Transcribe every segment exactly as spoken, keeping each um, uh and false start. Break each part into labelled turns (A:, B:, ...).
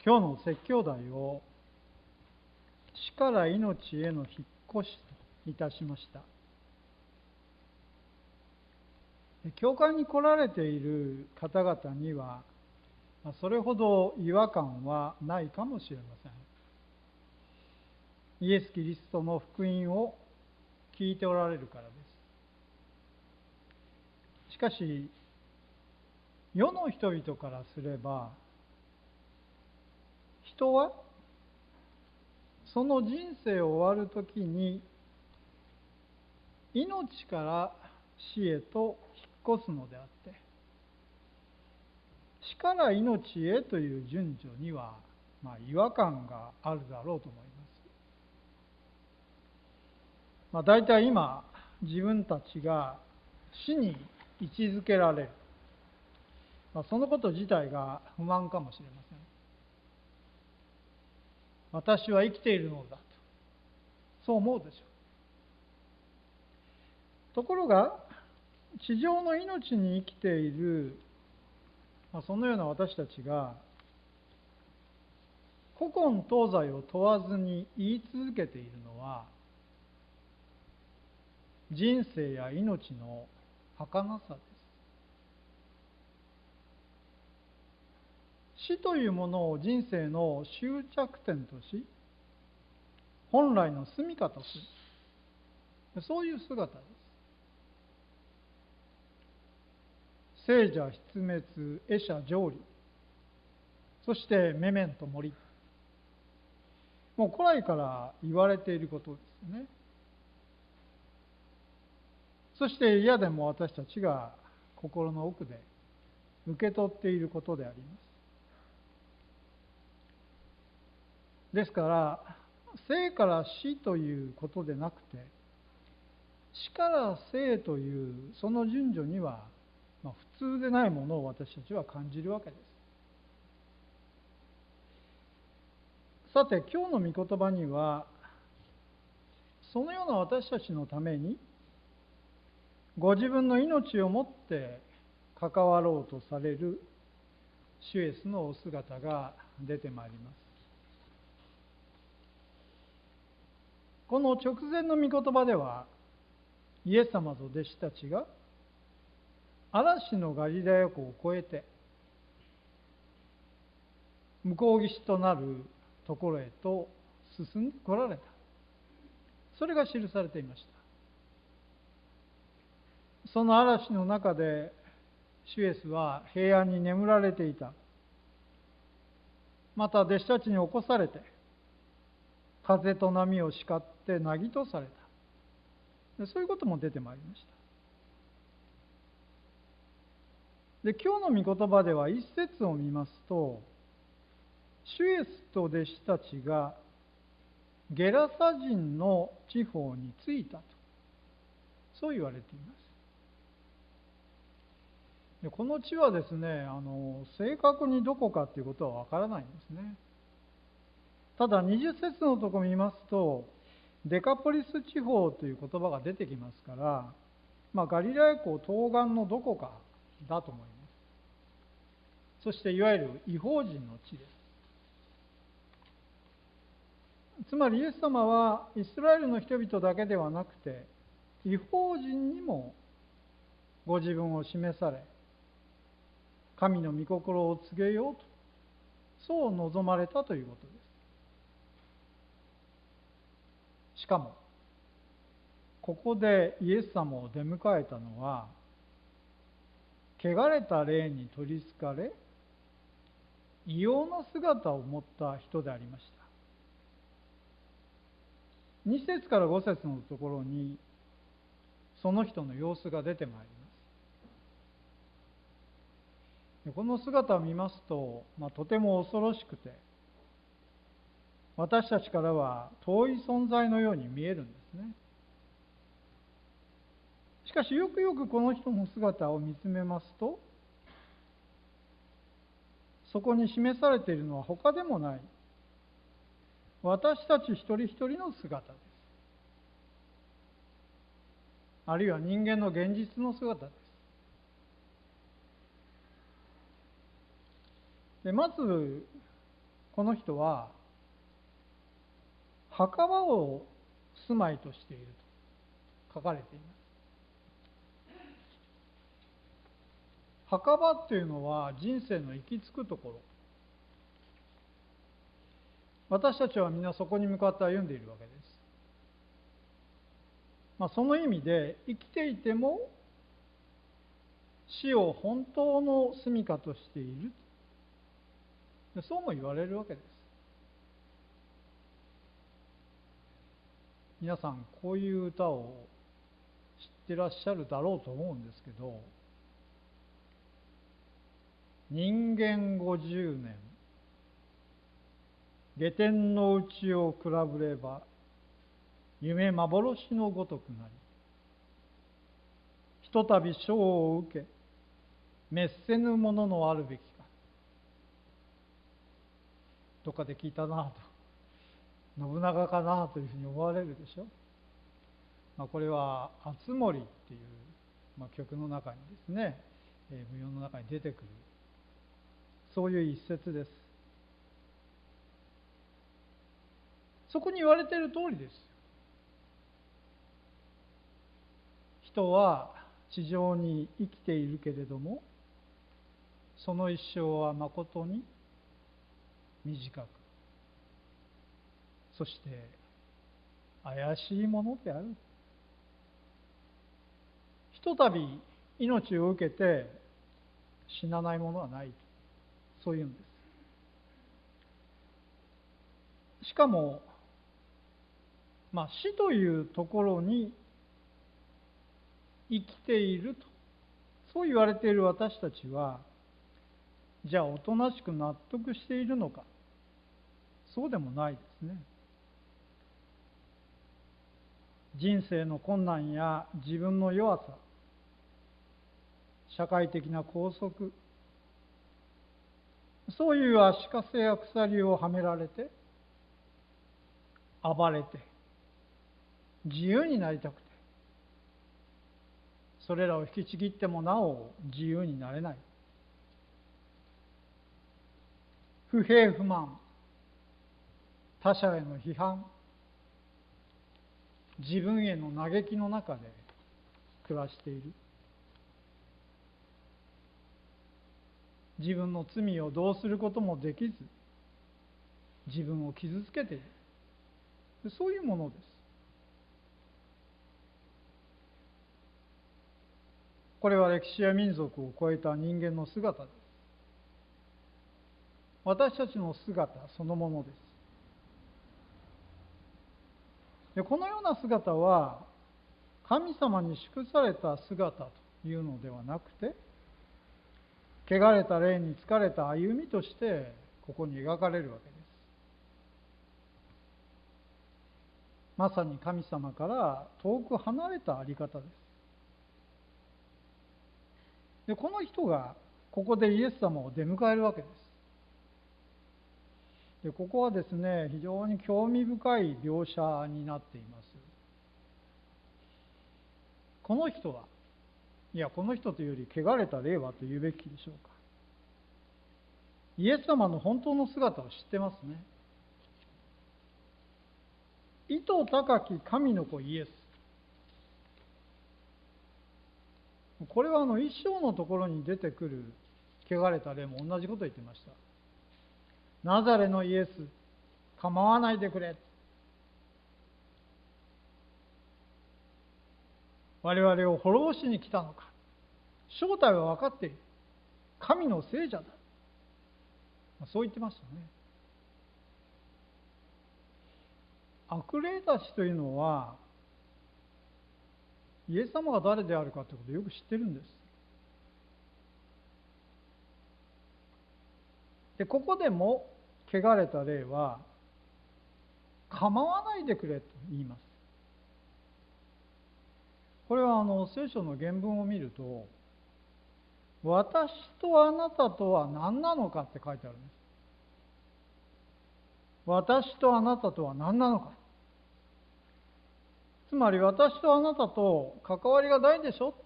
A: 今日の説教題を死から命への引っ越しといたしました。教会に来られている方々にはそれほど違和感はないかもしれません。イエス・キリストの福音を聞いておられるからです。しかし世の人々からすれば、人はその人生を終わるときに命から死へと引っ越すのであって、死から命へという順序には、まあ、違和感があるだろうと思います。まあ、大体今自分たちが死に位置づけられる、まあ、そのこと自体が不満かもしれません。私は生きているのだと、そう思うでしょう。ところが地上の命に生きている、まあ、そのような私たちが古今東西を問わずに言い続けているのは、人生や命の儚さです。死というものを人生の終着点とし、本来の住みかとする、そういう姿です。生者失滅、会者成離、そしてメメントモリ、もう古来から言われていることですね。そして嫌でも私たちが心の奥で受け取っていることであります。ですから生から死ということでなくて、死から生というその順序には、まあ、普通でないものを私たちは感じるわけです。さて今日の御言葉には、そのような私たちのためにご自分の命をもって関わろうとされる主イエスのお姿が出てまいります。この直前の御言葉では、イエス様と弟子たちが嵐のガリラヤ湖を越えて向こう岸となるところへと進んで来られた、それが記されていました。その嵐の中で主イエスは平安に眠られていた。また弟子たちに起こされて風と波を叱ってなぎとされた、そういうことも出てまいりました。で今日の御言葉では一節を見ますと、主イエスと弟子たちがゲラサ人の地方に着いたと、そう言われています。でこの地はですね、あの正確にどこかということはわからないんですね。ただにじゅっ節のところを見ますと、デカポリス地方という言葉が出てきますから、まあ、ガリラヤ湖東岸のどこかだと思います。そしていわゆる異邦人の地です。つまりイエス様はイスラエルの人々だけではなくて、異邦人にもご自分を示され、神の御心を告げようと、そう望まれたということです。しかもここでイエス様を出迎えたのは、汚れた霊に取りつかれ異様な姿を持った人でありました。に節からご節のところにその人の様子が出てまいります。この姿を見ますと、まあ、とても恐ろしくて、私たちからは遠い存在のように見えるんですね。しかしよくよくこの人の姿を見つめますと、そこに示されているのは他でもない私たち一人一人の姿です。あるいは人間の現実の姿です。でまずこの人は墓場を住まいとしていると書かれています。墓場っていうのは人生の行き着くところ。私たちはみんなそこに向かって歩んでいるわけです。まあ、その意味で生きていても死を本当の住処としている。そうも言われるわけです。皆さんこういう歌を知ってらっしゃるだろうと思うんですけど、人間五十年、下天の内を比べれば、夢幻のごとくなり、ひとたび賞を受け、滅せぬもののあるべきか。どっかで聞いたなと、信長かなというふうに思われるでしょ。まあ、これは「あつ森」っていう、まあ、曲の中にですね、えー、舞踊の中に出てくる、そういう一節です。そこに言われている通りです。人は地上に生きているけれども、その一生はまことに短く、そして怪しいものである。ひとたび命を受けて死なないものはない、そういうんです。しかも、まあ、死というところに生きていると、そう言われている私たちは、じゃあおとなしく納得しているのか。そうでもないですね。人生の困難や自分の弱さ、社会的な拘束、そういう足かせや鎖をはめられて、暴れて、自由になりたくて、それらを引きちぎってもなお自由になれない。不平不満、他者への批判、自分への嘆きの中で暮らしている。自分の罪をどうすることもできず、自分を傷つけている。そういうものです。これは歴史や民族を超えた人間の姿です。私たちの姿そのものです。で、このような姿は神様に祝された姿というのではなくて、汚れた霊に疲れた歩みとしてここに描かれるわけです。まさに神様から遠く離れたあり方です。で、この人がここでイエス様を出迎えるわけです。で、ここはですね、非常に興味深い描写になっています。この人は、いや、この人というより汚れた霊はと言うべきでしょうか。イエス様の本当の姿を知ってますね。意図高き神の子イエス。これはあの一章のところに出てくる汚れた霊も同じことを言ってました。ナザレのイエス、構わないでくれ。我々を滅ぼしに来たのか。正体は分かっている。神の聖者だ。そう言ってましたね。悪霊たちというのは、イエス様が誰であるかということをよく知ってるんです。で、ここでも汚れた霊は構わないでくれと言います。これはあの聖書の原文を見ると、私とあなたとは何なのかって書いてあるんです。私とあなたとは何なのか。つまり私とあなたと関わりがないでしょ。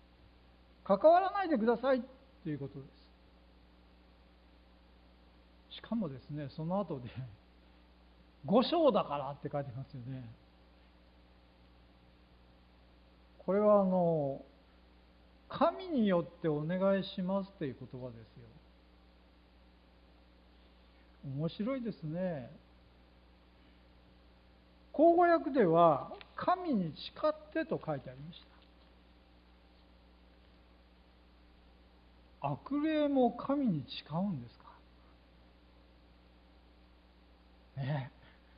A: 関わらないでくださいということです。 しかもですね、その後で五章だからって書いてますよね。これはあの神によってお願いしますという言葉ですよ。面白いですね。口語訳では神に誓ってと書いてありました。悪霊も神に誓うんですかね。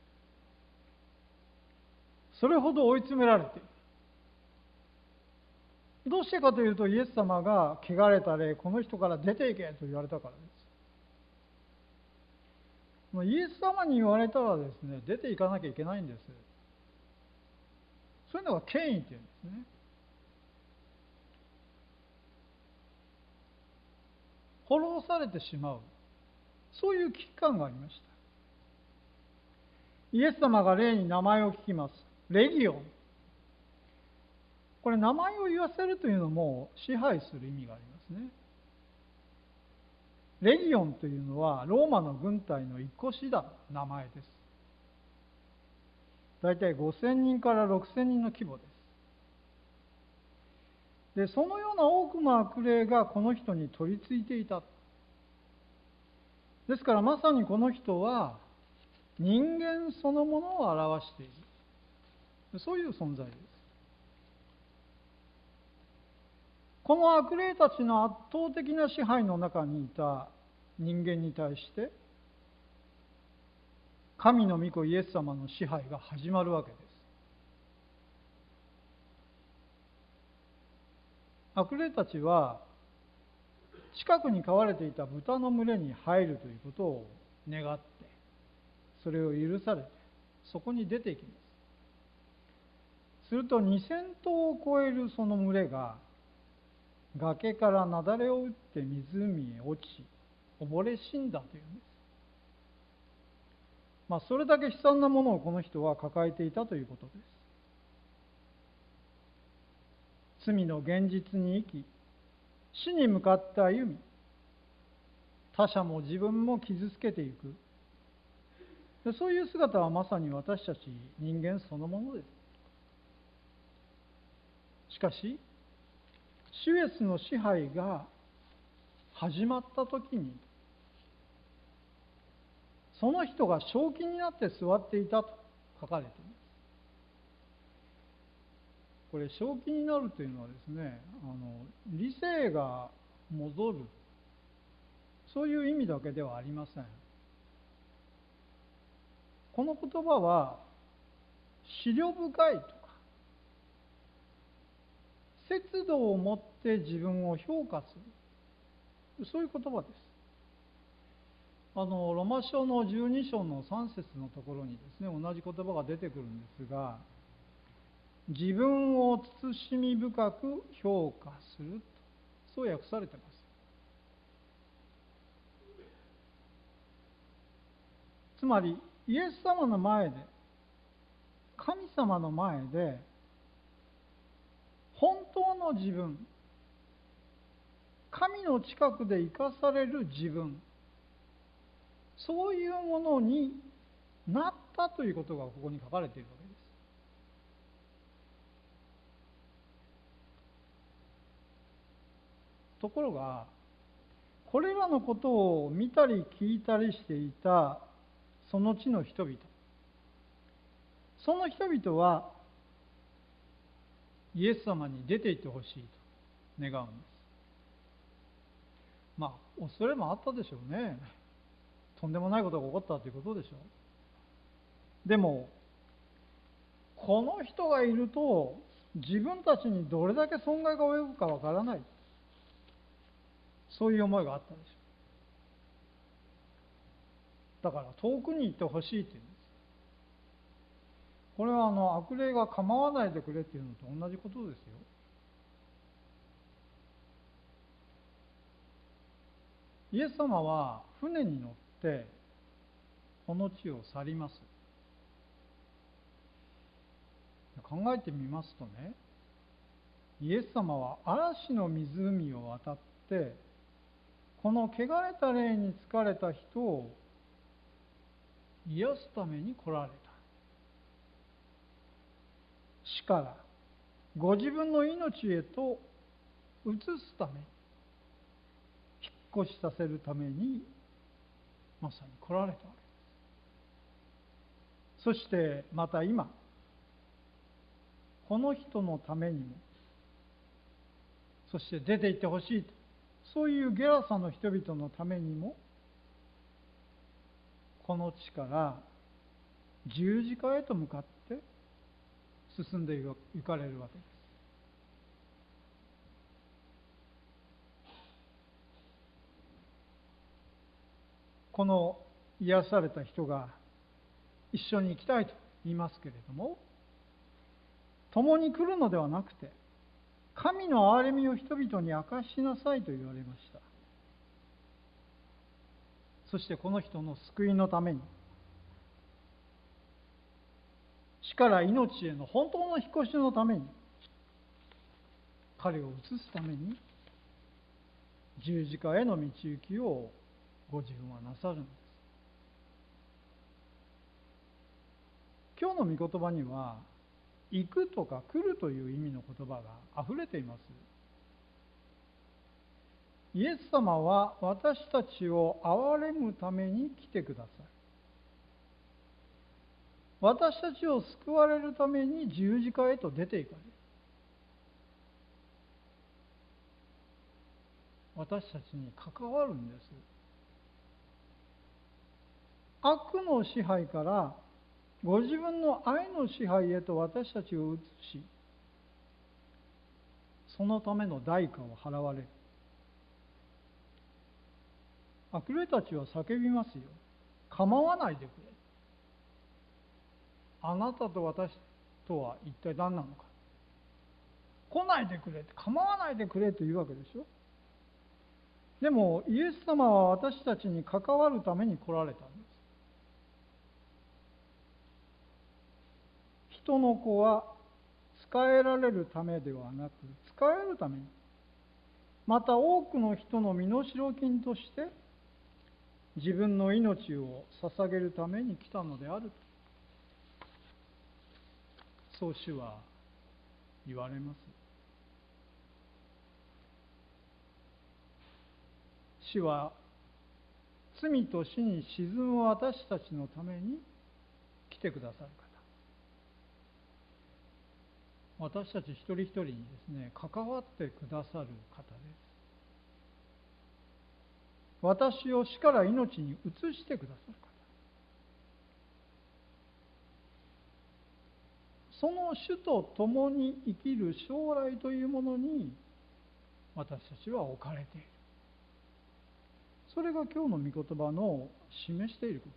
A: それほど追い詰められている。どうしてかというと、イエス様が汚れた霊、この人から出ていけと言われたからです。イエス様に言われたらですね、出ていかなきゃいけないんです。そういうのが権威っていうんですね。滅ぼされてしまう、そういう危機感がありました。イエス様が霊に名前を聞きます。レギオン。これ名前を言わせるというのも支配する意味がありますね。レギオンというのはローマの軍隊の一個師団の名前です。だいたいごせんにんからろくせんにんの規模です。で、そのような多くの悪霊がこの人に取り付いていた。ですからまさにこの人は人間そのものを表している、そういう存在です。この悪霊たちの圧倒的な支配の中にいた人間に対して神の御子イエス様の支配が始まるわけです。悪霊たちは近くに飼われていた豚の群れに入るということを願って、それを許されてそこに出ていきます。するとにせんとうを超えるその群れが崖から雪崩を打って湖へ落ち溺れ死んだというんです。まあ、それだけ悲惨なものをこの人は抱えていたということです。罪の現実に生き、死に向かって歩み、他者も自分も傷つけていく。でそういう姿はまさに私たち人間そのものです。しかし、主イエスの支配が始まったときに、その人が正気になって座っていたと書かれています。これ、正気になるというのはですね、あの理性が戻る、そういう意味だけではありません。この言葉は、思慮深いとか、節度を持って自分を評価する、そういう言葉です。あのロマ書のじゅうに章のさん節のところにですね、同じ言葉が出てくるんですが、自分を慎み深く評価する、そう訳されています。つまりイエス様の前で、神様の前で本当の自分、神の近くで生かされる自分、そういうものになったということがここに書かれているわけです。ところが、これらのことを見たり聞いたりしていたその地の人々、その人々はイエス様に出て行ってほしいと願うんです。まあ恐れもあったでしょうね。とんでもないことが起こったということでしょう。でもこの人がいると自分たちにどれだけ損害が及ぶかわからない、そういう思いがあったでしょう。だから遠くに行ってほしいというんです。これはあの悪霊が構わないでくれっていうのと同じことですよ。イエス様は船に乗ってこの地を去ります。考えてみますとね、イエス様は嵐の湖を渡ってこの汚れた霊に疲れた人を癒すために来られた。死からご自分の命へと移すために、引っ越しさせるためにまさに来られたわけです。そしてまた今、この人のためにも、そして出て行ってほしいと、そういうゲラサの人々のためにも、この地から十字架へと向かって進んでいかれるわけです。この癒された人が一緒に行きたいと言いますけれども、共に来るのではなくて、神の憐れみを人々に明かしなさいと言われました。そしてこの人の救いのために、死から命への本当の引っ越しのために、彼を移すために十字架への道行きをご自分はなさるのです。今日の御言葉には、行くとか来るという意味の言葉があふれています。イエス様は私たちを憐れむために来てください。私たちを救われるために十字架へと出ていかれる。私たちに関わるんです。悪の支配からご自分の愛の支配へと私たちを移し、そのための代価を払われる。悪霊たちは叫びますよ。構わないでくれ。あなたと私とは一体何なのか。来ないでくれ、構わないでくれというわけでしょ。でもイエス様は私たちに関わるために来られたんです。人の子は仕えられるためではなく、仕えるために、また多くの人の身代金として自分の命を捧げるために来たのであると、そう主は言われます。主は罪と死に沈む私たちのために来てくださる方、私たち一人一人にですね、関わってくださる方です。私を死から命に移してくださる方、その主と共に生きる将来というものに私たちは置かれている。それが今日の御言葉の示していることです。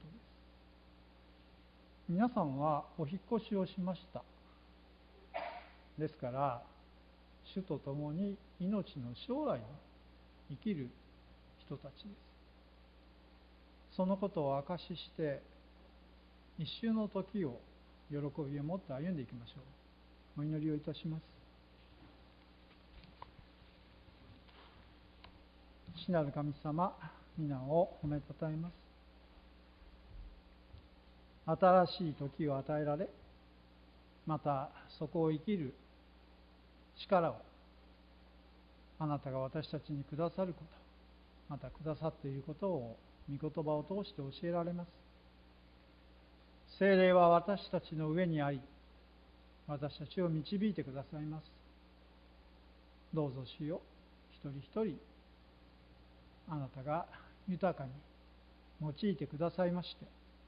A: 皆さんはお引っ越しをしました。ですから主と共に命の将来を生きる人たちです。そのことを証しして一瞬の時を喜びを持って歩んでいきましょう。お祈りをいたします。父なる神様、皆を褒めたたえます。新しい時を与えられ、またそこを生きる力をあなたが私たちにくださること、またくださっていることを御言葉を通して教えられます。聖霊は私たちの上にあり、私たちを導いてくださいます。どうぞ主よ、一人一人あなたが豊かに用いてくださいまして、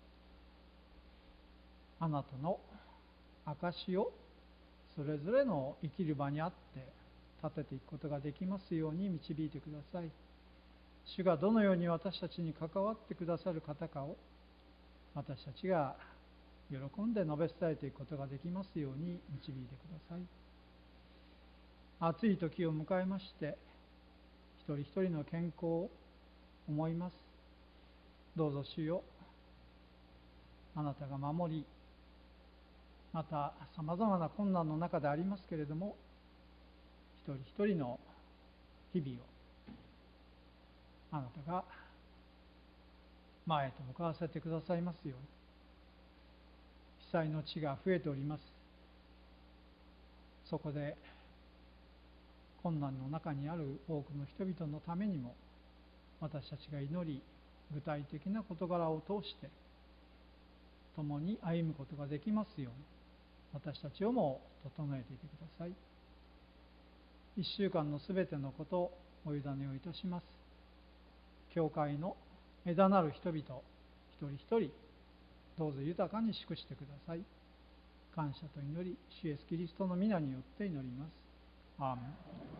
A: あなたの証をそれぞれの生きる場にあって立てていくことができますように導いてください。主がどのように私たちに関わってくださる方かを私たちが喜んで述べ伝えていくことができますように導いてください。暑い時を迎えまして一人一人の健康を思います。どうぞ主よ、あなたが守り、またさまざまな困難の中でありますけれども、一人一人の日々をあなたが前へと向かわせてくださいますように、 被災の地が増えております。そこで困難の中にある多くの人々のためにも、私たちが祈り、具体的な事柄を通して共に歩むことができますように、私たちをも整えていてください。一週間のすべてのことをお委ねをいたします。教会の枝なる人々、一人一人、どうぞ豊かに祝してください。感謝と祈り、主イエスキリストの皆によって祈ります。アーメン。